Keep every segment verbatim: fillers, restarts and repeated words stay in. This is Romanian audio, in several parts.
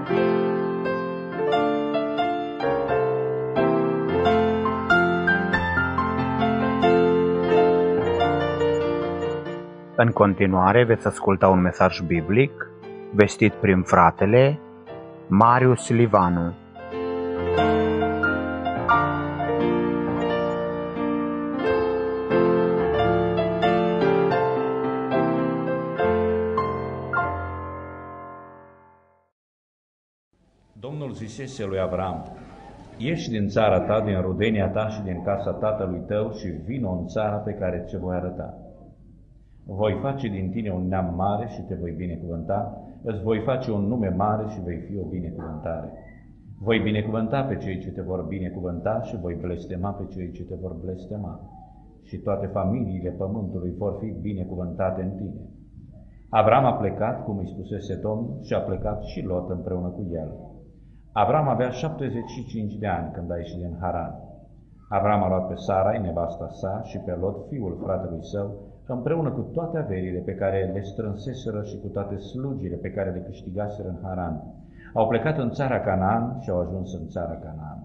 În continuare veți asculta un mesaj biblic vestit prin fratele Marius Livanu. Domnul zisese lui Avram: ieși din țara ta, din rudenia ta și din casa tatălui tău și vino în țara pe care ți-o voi arăta. Voi face din tine un neam mare și te voi binecuvânta, îți voi face un nume mare și vei fi o binecuvântare. Voi binecuvânta pe cei ce te vor binecuvânta și voi blestema pe cei ce te vor blestema. Și toate familiile pământului vor fi binecuvântate în tine. Avram a plecat, cum îi spusese Domnul, și a plecat și Lot împreună cu el. Avram avea șaptezeci și cinci de ani când a ieșit din Haran. Avram a luat pe Sarai, nevasta sa, și pe Lot, fiul fratelui său, împreună cu toate averile pe care le strânseseră și cu toate slugile pe care le câștigaseră în Haran. Au plecat în țara Canaan și au ajuns în țara Canaan.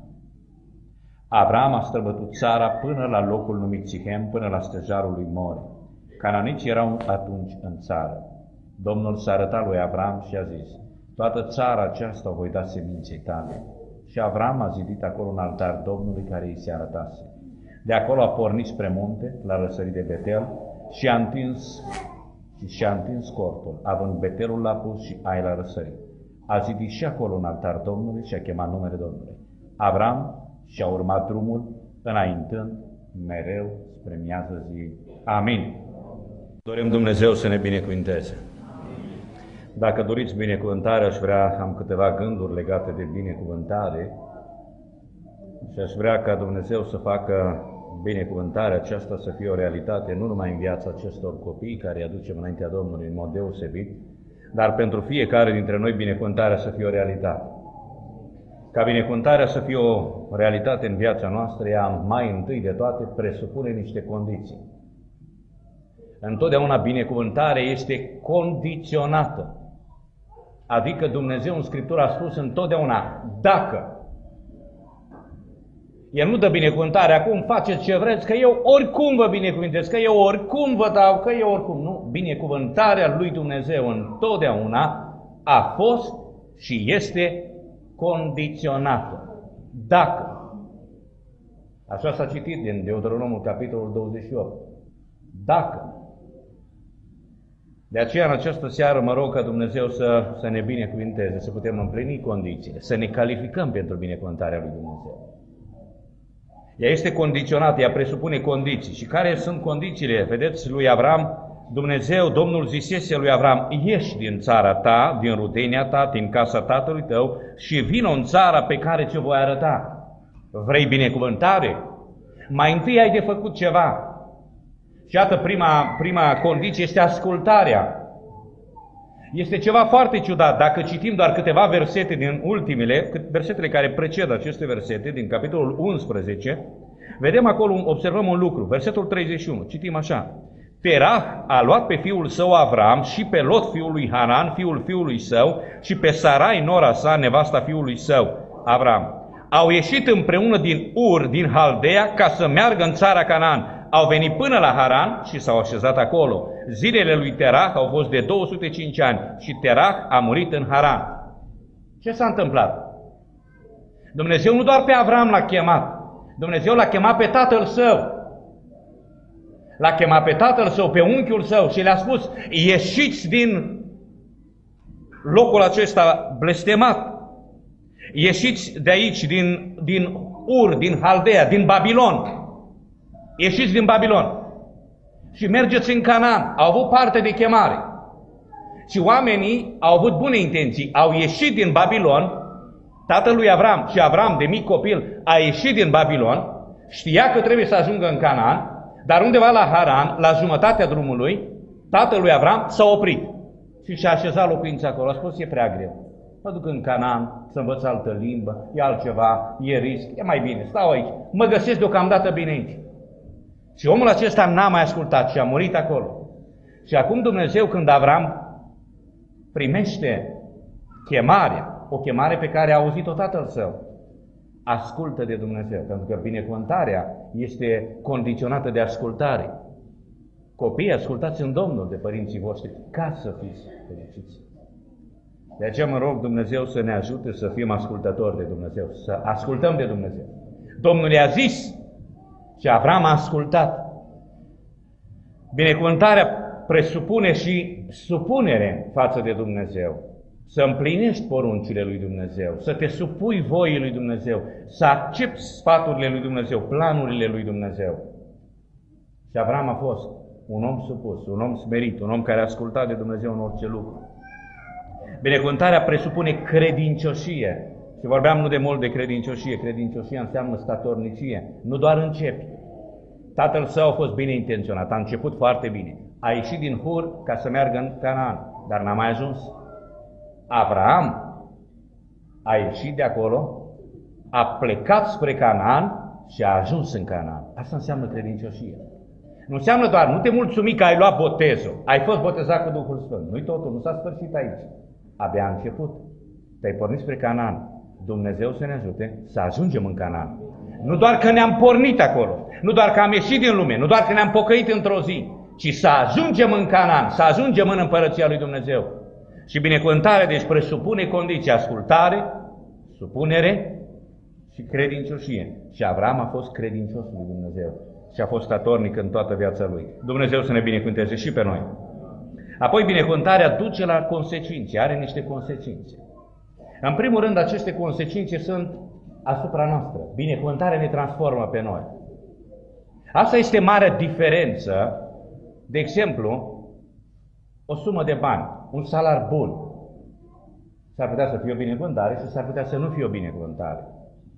Avram a străbătut țara până la locul numit Sihem, până la stejarul lui More. Canaaniții erau atunci în țară. Domnul s-a arătat lui Avram și a zis: toată țara aceasta o voi da seminței tale. Și Avram a zidit acolo un altar Domnului care îi se arătase. De acolo a pornit spre munte, la răsărit de Betel, și a întins, și și-a întins corpul, având Betelul la pus și Ai la răsărit. A zidit și acolo un altar Domnului și a chemat numele Domnului. Avram și-a urmat drumul, înaintând mereu spre miază zi. Amin. Dorim Dumnezeu să ne binecuvânteze. Dacă doriți binecuvântare, aș vrea, am câteva gânduri legate de binecuvântare și aș vrea ca Dumnezeu să facă binecuvântarea aceasta să fie o realitate nu numai în viața acestor copii care îi aducem înaintea Domnului în mod deosebit, dar pentru fiecare dintre noi binecuvântarea să fie o realitate. Ca binecuvântarea să fie o realitate în viața noastră, ea mai întâi de toate presupune niște condiții. Întotdeauna binecuvântarea este condiționată. Adică Dumnezeu în Scriptură a spus întotdeauna dacă. El nu dă binecuvântare acum, faceți ce vreți, că eu oricum vă binecuvântez, că eu oricum vă dau, că eu oricum. Nu, binecuvântarea lui Dumnezeu întotdeauna a fost și este condiționată. Dacă. Așa s-a citit din Deuteronomul, capitolul douăzeci și opt. Dacă. De aceea, în această seară, mă rog ca Dumnezeu să, să ne binecuvânteze, să putem împlini condițiile, să ne calificăm pentru binecuvântarea lui Dumnezeu. Ea este condiționată, ea presupune condiții. Și care sunt condițiile? Vedeți, lui Avram, Dumnezeu, Domnul zisese lui Avram: ieși din țara ta, din rudenia ta, din casa tatălui tău și vino în țara pe care ți-o voi arăta. Vrei binecuvântare? Mai întâi ai de făcut ceva. Și iată, prima, prima condiție este ascultarea. Este ceva foarte ciudat. Dacă citim doar câteva versete din ultimele, versetele care precedă aceste versete, din capitolul unsprezece, vedem acolo, observăm un lucru. Versetul treizeci și unu, citim așa: Terah a luat pe fiul său Avram și pe Lot fiul lui Haran, fiul fiului său, și pe Sarai, nora sa, nevasta fiului său, Avram. Au ieșit împreună din Ur, din Haldea, ca să meargă în țara Canaan. Au venit până la Haran și s-au așezat acolo. Zilele lui Terah au fost de două sute cinci ani și Terah a murit în Haran. Ce s-a întâmplat? Dumnezeu nu doar pe Avram l-a chemat, Dumnezeu l-a chemat pe tatăl său. L-a chemat pe tatăl său, pe unchiul său și le-a spus: ieșiți din locul acesta blestemat. Ieșiți de aici, din, din Ur, din Haldea, din Babilon. Ieșiți din Babilon și mergeți în Canaan. Au avut parte de chemare. Și oamenii au avut bune intenții. Au ieșit din Babilon. Tatăl lui Avram, și Avram de mic copil a ieșit din Babilon. Știa că trebuie să ajungă în Canaan, dar undeva la Haran, la jumătatea drumului, tatăl lui Avram s-a oprit și și-a așezat locuința acolo. A spus: e prea greu. Mă duc în Canaan să învăț altă limbă, e altceva, e risc, e mai bine, stau aici. Mă găsesc deocamdată bine aici. Și omul acesta n-a mai ascultat și a murit acolo. Și acum Dumnezeu, când Avram primește chemarea, o chemare pe care a auzit-o tatăl său. Ascultă de Dumnezeu, pentru că binecuvântarea este condiționată de ascultare. Copiii, ascultați în Domnul de părinții voștri, ca să fiți fericiți. De aceea mă rog Dumnezeu să ne ajute să fim ascultători de Dumnezeu, să ascultăm de Dumnezeu. Domnul i-a zis și Avram a ascultat. Binecuvântarea presupune și supunere față de Dumnezeu. Să împlinești poruncile lui Dumnezeu, să te supui voii lui Dumnezeu, să accepti sfaturile lui Dumnezeu, planurile lui Dumnezeu. Și Avram a fost un om supus, un om smerit, un om care a ascultat de Dumnezeu în orice lucru. Binecuvântarea presupune credincioșie. Și vorbeam nu de mult de credincioșie. Credincioșia înseamnă statornicie. Nu doar începi. Tatăl său a fost bine intenționat, a început foarte bine. A ieșit din Hur ca să meargă în Canaan, dar n-a mai ajuns. Avram a ieșit de acolo, a plecat spre Canaan și a ajuns în Canaan. Asta înseamnă credincioșie. Nu înseamnă doar, nu te mulțumi că ai luat botezul, ai fost botezat cu Duhul Sfânt. Nu-i totul, nu s-a sfârșit aici. Abia a început. Te-ai pornit spre Canaan. Dumnezeu să ne ajute să ajungem în Canaan. Nu doar că ne-am pornit acolo, nu doar că am ieșit din lume, nu doar că ne-am pocăit într-o zi, ci să ajungem în Canaan, să ajungem în împărăția lui Dumnezeu. Și binecuvântarea, deci, presupune condiții: ascultare, supunere și credincioșie. Și Avram a fost credincios lui Dumnezeu și a fost statornic în toată viața lui. Dumnezeu să ne binecuvânteze și pe noi. Apoi, binecuvântarea duce la consecințe, are niște consecințe. În primul rând, aceste consecințe sunt asupra noastră. Binecuvântarea ne transformă pe noi. Asta este marea diferență. De exemplu, o sumă de bani, un salar bun. S-ar putea să fie o binecuvântare și s-ar putea să nu fie o binecuvântare.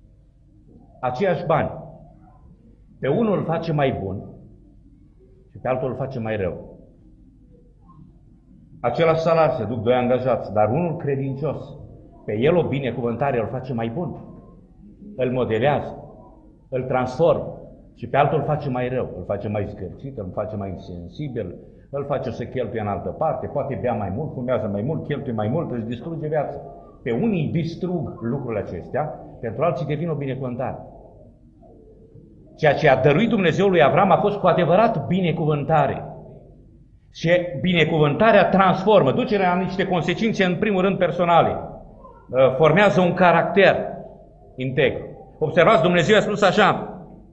Aceiași bani. Pe unul îl face mai bun și pe altul îl face mai rău. Același salar, se duc doi angajați, dar unul credincios, pe el o binecuvântare îl face mai bun. Îl modelează, îl transformă. Și pe altul îl face mai rău, îl face mai zgârcit, îl face mai insensibil, îl face să cheltuie în altă parte, poate bea mai mult, fumează mai mult, cheltuie mai mult, își distruge viața. Pe unii distrug lucrurile acestea, pentru alții devin o binecuvântare. Ceea ce a dăruit Dumnezeu lui Avram a fost cu adevărat binecuvântare. Și binecuvântarea transformă, duce la niște consecințe, în primul rând personale. Formează un caracter integru. Observați, Dumnezeu a spus așa: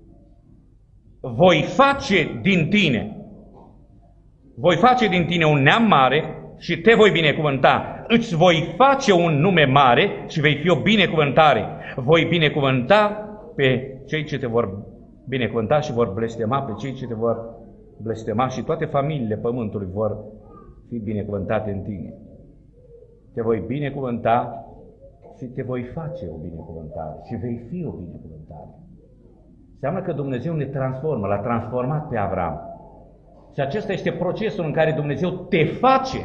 voi face din tine, voi face din tine un neam mare și te voi binecuvânta. Îți voi face un nume mare și vei fi o binecuvântare. Voi binecuvânta pe cei ce te vor binecuvânta și vor blestema pe cei ce te vor blestema, și toate familiile pământului vor fi binecuvântate în tine. Te voi binecuvânta și te voi face o binecuvântare și vei fi o binecuvântare. Înseamnă că Dumnezeu ne transformă, l-a transformat pe Avram. Și acesta este procesul în care Dumnezeu te face.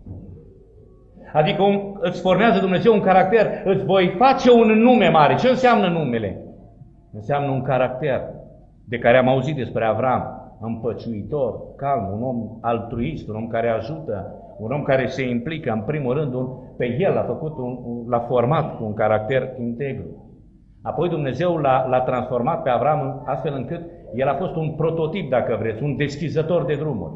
Adică un, îți formează Dumnezeu un caracter, îți voi face un nume mare. Ce înseamnă numele? Înseamnă un caracter de care am auzit despre Avram. Împăciuitor, calm, un om altruist, un om care ajută, un om care se implică. În primul rând, un, pe el l-a făcut, un, l-a format cu un caracter integru. Apoi Dumnezeu l-a, l-a transformat pe Avram astfel încât el a fost un prototip, dacă vreți, un deschizător de drumuri.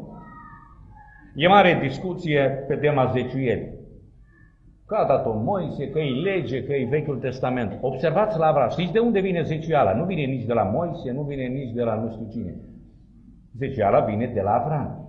E mare discuție pe tema zeciuielii. Că a dat-o Moise, că e lege, că e Vechiul Testament. Observați la Avram. Știți de unde vine zeciuiala? Nu vine nici de la Moise, nu vine nici de la nu știu cine. Zeciuiala vine de la Avram.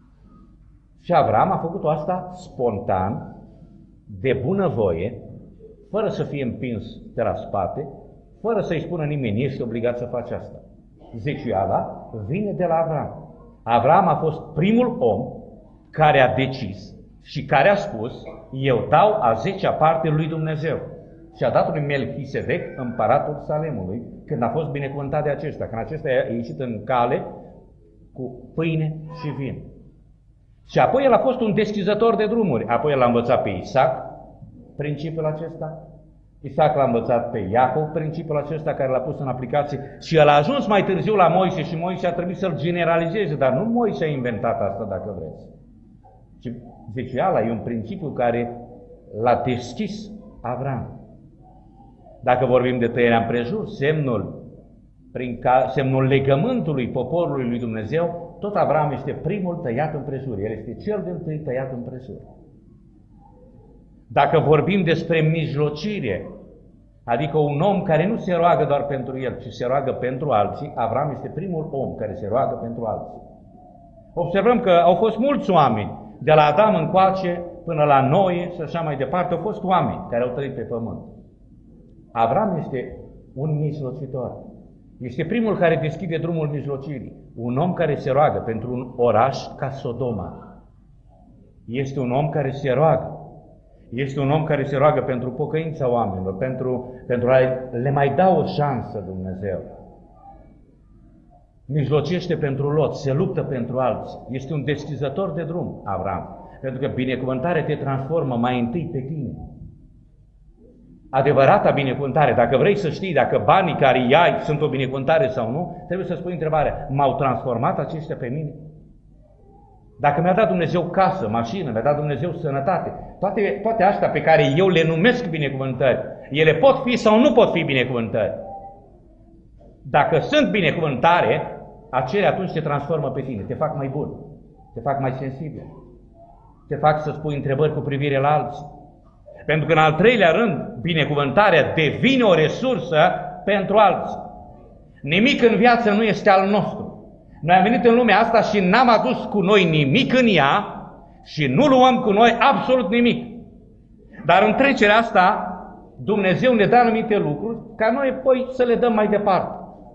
Și Avram a făcut asta spontan, de bunăvoie, fără să fie împins de la spate, fără să-i spună nimeni, ești obligat să faci asta. Zeciuiala vine de la Avram. Avram a fost primul om care a decis și care a spus: eu dau a zecea parte lui Dumnezeu. Și a dat lui Melchisedec, împăratul Salemului, când a fost binecuvântat de acesta, când acesta a ieșit în cale cu pâine și vin. Și apoi el a fost un deschizător de drumuri. Apoi el a învățat pe Isaac principiul acesta. Isaac l-a învățat pe Iacov principiul acesta, care l-a pus în aplicație, și el a ajuns mai târziu la Moise și Moise a trebuit să-l generalizeze, dar nu Moise a inventat asta, dacă vreți. Și zeciuiala e un principiu care l-a deschis Avram. Dacă vorbim de tăierea împrejur, semnul, prin ca, semnul legământului poporului lui Dumnezeu, tot Avram este primul tăiat împrejur. El este cel dintâi tăiat împrejur. Dacă vorbim despre mijlocire, adică un om care nu se roagă doar pentru el, ci se roagă pentru alții, Avram este primul om care se roagă pentru alții. Observăm că au fost mulți oameni, de la Adam încoace până la Noe și așa mai departe, au fost oameni care au trăit pe pământ. Avram este un mijlocitor. Este primul care deschide drumul mijlocirii. Un om care se roagă pentru un oraș ca Sodoma. Este un om care se roagă. Este un om care se roagă pentru pocăința oamenilor, pentru, pentru a le mai da o șansă Dumnezeu. Mijlocește pentru Lot, se luptă pentru alții. Este un deschizător de drum, Avram. Pentru că binecuvântarea te transformă mai întâi pe tine. Adevărata binecuvântare, dacă vrei să știi dacă banii care îi ai sunt o binecuvântare sau nu, trebuie să spui întrebarea, m-au transformat aceștia pe mine? Dacă mi-a dat Dumnezeu casă, mașină, mi-a dat Dumnezeu sănătate, toate, toate astea pe care eu le numesc binecuvântări, ele pot fi sau nu pot fi binecuvântări. Dacă sunt binecuvântare, acelea atunci te transformă pe tine, te fac mai bun, te fac mai sensibil, te fac să spui întrebări cu privire la alții. Pentru că în al treilea rând, binecuvântarea devine o resursă pentru alții. Nimic în viață nu este al nostru. Noi am venit în lumea asta și n-am adus cu noi nimic în ea și nu luăm cu noi absolut nimic. Dar în trecerea asta, Dumnezeu ne dă anumite lucruri ca noi apoi să le dăm mai departe.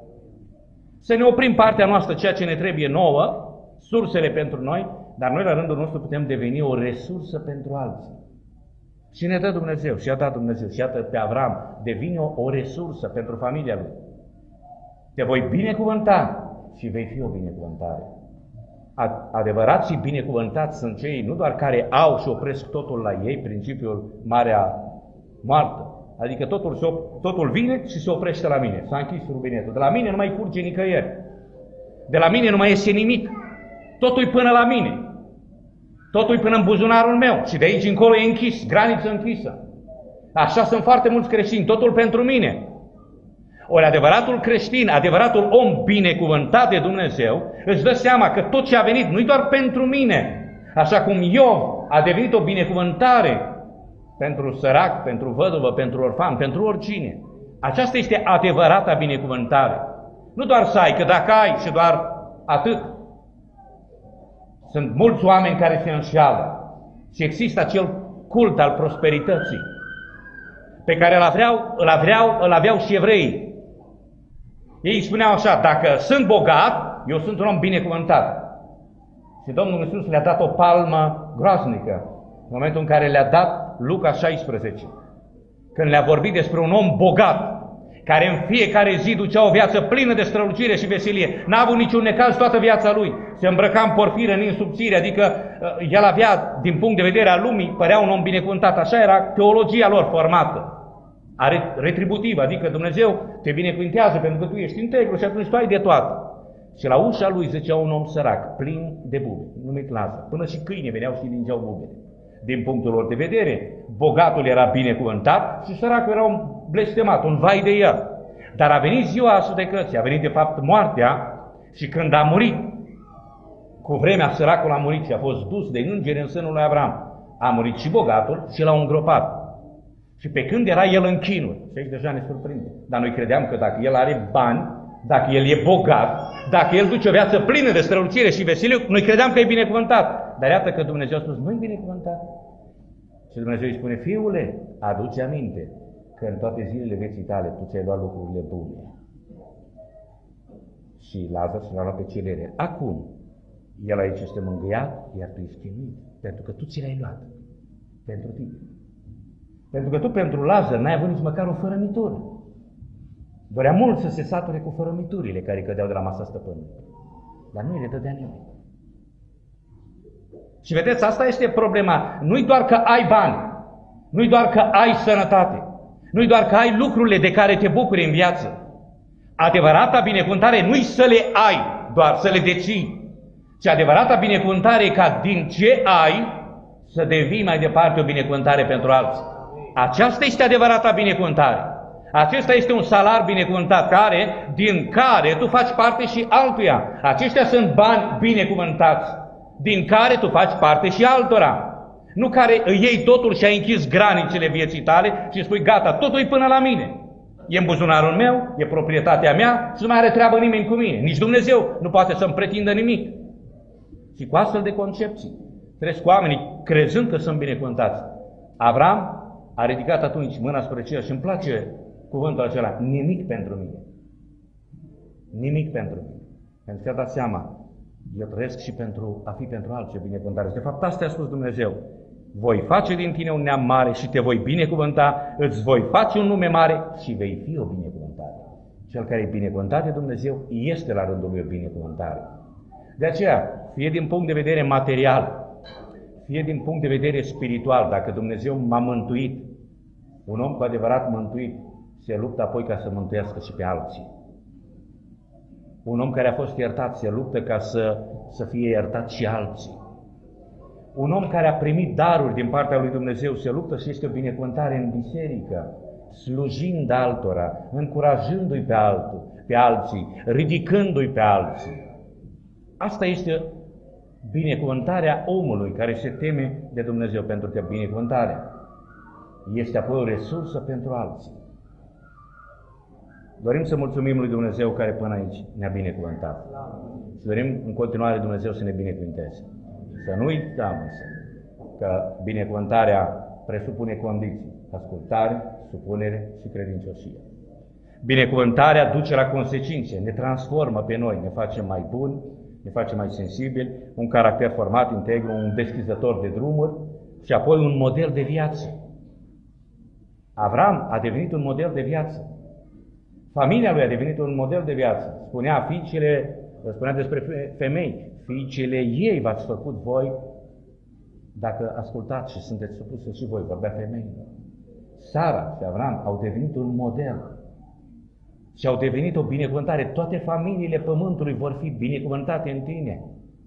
Să ne oprim partea noastră, ceea ce ne trebuie nouă, sursele pentru noi, dar noi la rândul nostru putem deveni o resursă pentru alții. Și ne dă Dumnezeu, și a dat Dumnezeu, și iată pe Avram, devine o, o resursă pentru familia lui. Te voi binecuvânta și vei fi o binecuvântare. Adevărați și binecuvântați sunt cei nu doar care au și opresc totul la ei, principiul Marea Moartă. Adică totul, se, totul vine și se oprește la mine. S-a închis rubinetul. De la mine nu mai curge nicăieri. De la mine nu mai iese nimic. Totul până la mine. Totul până în buzunarul meu. Și de aici încolo e închis, graniță închisă. Așa sunt foarte mulți creștini. Totul pentru mine. Ori adevăratul creștin, adevăratul om binecuvântat de Dumnezeu, își dă seama că tot ce a venit nu-i doar pentru mine. Așa cum Iov a devenit o binecuvântare pentru sărac, pentru văduvă, pentru orfan, pentru oricine. Aceasta este adevărata binecuvântare. Nu doar să ai, că dacă ai și doar atât. Sunt mulți oameni care se înșeală și există acel cult al prosperității pe care îl aveau, îl aveau, îl aveau și evreii. Ei spuneau așa, dacă sunt bogat, eu sunt un om binecuvântat. Și Domnul Iisus le-a dat o palmă groaznică în momentul în care le-a dat Luca șaisprezece. Când le-a vorbit despre un om bogat, care în fiecare zi ducea o viață plină de strălucire și veselie. N-a avut niciun necaz toată viața lui. Se îmbrăca în porfiră, în subțire, adică el avea, din punct de vedere al lumii, părea un om binecuvântat. Așa era teologia lor formată. Retributivă, adică Dumnezeu te binecuvintează pentru că tu ești integru și atunci tu ai de toate. Și la ușa lui zicea un om sărac, plin de bube, numit Lazar. Până și câini veneau și lingeau bubele. Din punctul lor de vedere, bogatul era binecuvântat și săracul era un blestemat, un vai de el. Dar a venit ziua judecății, a venit de fapt moartea și când a murit, cu vremea săracul a murit și a fost dus de îngeri în sânul lui Avram. A murit și bogatul și l-au îngropat. Și pe când era el în chinuri, și aici deja ne surprinde. Dar noi credeam că dacă el are bani, dacă el e bogat, dacă el duce o viață plină de strălucire și veselie, noi credeam că e binecuvântat. Dar iată că Dumnezeu a spus, nu e binecuvântat. Și Dumnezeu îi spune, fiule, adu-ți aminte că în toate zilele vieții tale tu ți-ai luat lucrurile bune. Și Lazar și l-a luat pe celere. Acum, el aici este mângâiat, iar tu ești chinuit, pentru că tu ți le-ai luat. Pentru tine. Pentru că tu pentru Lazar n-ai avut nici măcar o fărămitură. Dorea mult să se sature cu fărămiturile care cădeau de la masa stăpânului. Dar nu îi le dădea nimeni. Și vedeți, asta este problema. Nu-i doar că ai bani, nu-i doar că ai sănătate, nu-i doar că ai lucrurile de care te bucuri în viață. Adevărata binecuvântare nu-i să le ai, doar să le deții, ci adevărata binecuvântare e ca din ce ai să devii mai departe o binecuvântare pentru alții. aceasta este adevărata binecuvântare. Acesta este un salar binecuvântat care, din care tu faci parte și altuia. Aceștia sunt bani binecuvântați, din care tu faci parte și altora. Nu care îi iei totul și ai închis granicele vieții tale și spui, gata, totul e până la mine. E în buzunarul meu, e proprietatea mea și nu mai are treabă nimeni cu mine. Nici Dumnezeu nu poate să-mi pretindă nimic. Și cu astfel de concepții trăiesc oamenii crezând că sunt binecuvântați. Avram a ridicat atunci mâna spre cer și îmi place cuvântul acela, nimic pentru mine. Nimic pentru mine. Pentru că a dat seama, eu trăiesc și pentru a fi pentru alții binecuvântare. De fapt, asta a spus Dumnezeu. Voi face din tine un neam mare și te voi binecuvânta, îți voi face un nume mare și vei fi o binecuvântare. Cel care e binecuvântat de Dumnezeu este la rândul lui o binecuvântare. De aceea, fie din punct de vedere material, fie din punct de vedere spiritual, dacă Dumnezeu m-a mântuit, un om cu adevărat mântuit se luptă apoi ca să mântuiască și pe alții. Un om care a fost iertat se luptă ca să, să fie iertat și alții. Un om care a primit daruri din partea lui Dumnezeu se luptă și este o binecuvântare în biserică, slujind altora, încurajându-i pe, altul, pe alții, ridicându-i pe alții. Asta este binecuvântarea omului care se teme de Dumnezeu, pentru că binecuvântarea este apoi o resursă pentru alții. Dorim să mulțumim lui Dumnezeu care până aici ne-a binecuvântat. Și dorim în continuare Dumnezeu să ne binecuvânteze. Să nu uităm însă că binecuvântarea presupune condiții: ascultare, supunere și credincioșie. Binecuvântarea duce la consecințe, ne transformă pe noi, ne face mai buni, ne face mai sensibili, un caracter format, integru, un deschizător de drumuri și apoi un model de viață. Avram a devenit un model de viață. Familia lui a devenit un model de viață. Spunea fiicele, spunea despre femei, fiicele ei v-ați făcut voi dacă ascultați și sunteți supuse și voi, vorbea femeile. Sara și Avram au devenit un model și au devenit o binecuvântare. Toate familiile pământului vor fi binecuvântate în tine.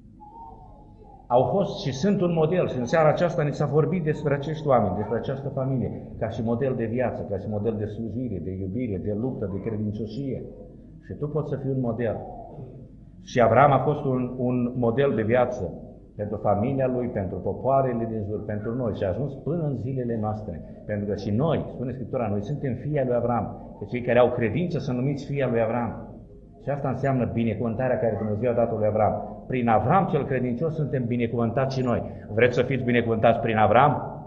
Au fost și sunt un model și în seara aceasta ni s-a vorbit despre acești oameni, despre această familie, ca și model de viață, ca și model de slujire, de iubire, de luptă, de credincioșie. Și tu poți să fii un model. Și Avram a fost un, un model de viață pentru familia lui, pentru popoarele din jur, pentru noi și a ajuns până în zilele noastre. Pentru că și noi, spune Scriptura, noi suntem fii lui Avram, că cei care au credință sunt numiți fii lui Avram. Și asta înseamnă binecuvântarea care Dumnezeu a dat-o lui Avram. Prin Avram cel credincios suntem binecuvântați și noi. Vreți să fiți binecuvântați prin Avram?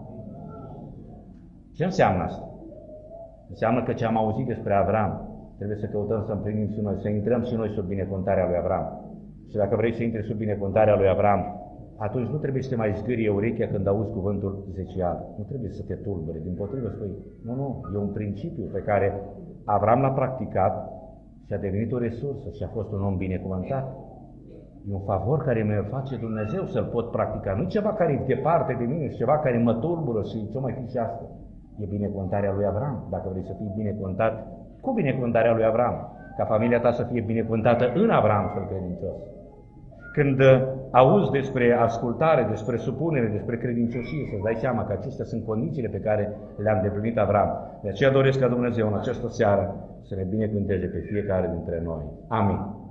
Ce înseamnă asta? Înseamnă că ce am auzit despre Avram trebuie să căutăm să împlinim și noi, să intrăm și noi sub binecuvântarea lui Avram. Și dacă vrei să intri sub binecuvântarea lui Avram, atunci nu trebuie să te mai zgârie urechea când auzi cuvântul zecial. Nu trebuie să te tulbure, dimpotrivă spui, nu, nu, e un principiu pe care Avram l-a practicat și a devenit o resursă și a fost un om binecuvântat. E un favor care mi-o face Dumnezeu să-l pot practica. Nu ceva care e departe de mine, ceva care mă tulbură și ce mai fi și asta. E binecuvântarea lui Avram. Dacă vrei să fii binecuvântat cu binecuvântarea lui Avram, ca familia ta să fie binecuvântată în Avram cel credincios. Când auzi despre ascultare, despre supunere, despre credincioșie, să-ți dai seama că acestea sunt condițiile pe care le-a îndeplinit Avram. De aceea doresc ca Dumnezeu în această seară să ne binecuvânteze pe fiecare dintre noi. Amin.